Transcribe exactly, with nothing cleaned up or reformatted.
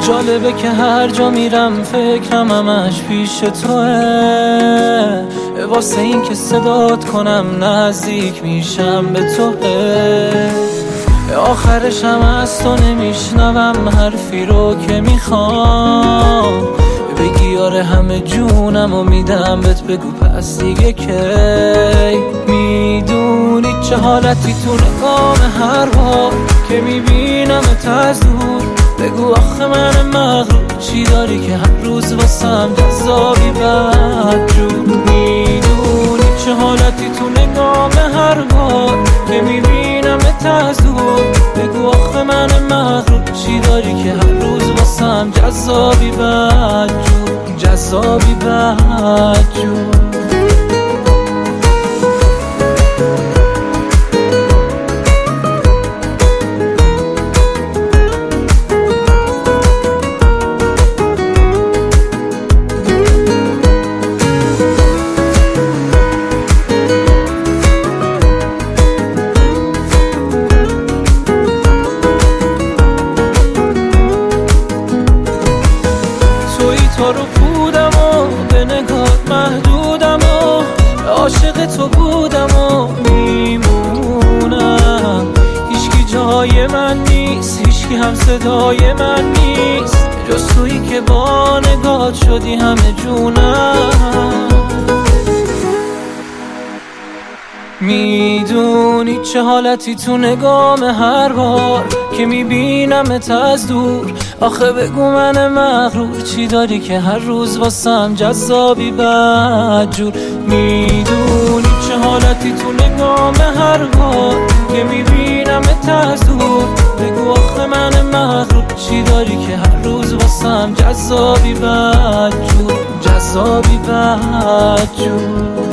جالبه که هر جا میرم فکرم همش پیش توه، واسه این که صدات کنم نزدیک میشم به توه. آخرش هم از تو نمیشنوم حرفی رو که میخوام بگی آره همه جونم و میدم بهت، بگو پس دیگه کی. میدونی چه حالتی تو نگام هر بار که میبینمت از دور، بگو آخه من مغرور چی داری که هر روز واسم جذابی بدجور. میدونی چه حالتی تو نگام هر بار که میبینمت از دور، بگو آخه من مغرور چی داری که هر روز واسم جذابی بدجور، جذابی بدجور. تو رو بودم و به نگاه محدودم و عاشق تو بودم و میمونم. هیچکی جای من نیست، هیچکی هم صدای من نیست، جز تویی که با نگاه شدی همه جونم. میدونی چه حالتی تو نگام هر بار که میبینمت از دور، آخه بگو من مغرور چی داری که هر روز واسم جذابی بدجور. میدونی چه حالتی تو نگام هر بار که میبینمت از دور، بگو آخه من مغرور چی داری که هر روز واسم جذابی بدجور، جذابی بدجور.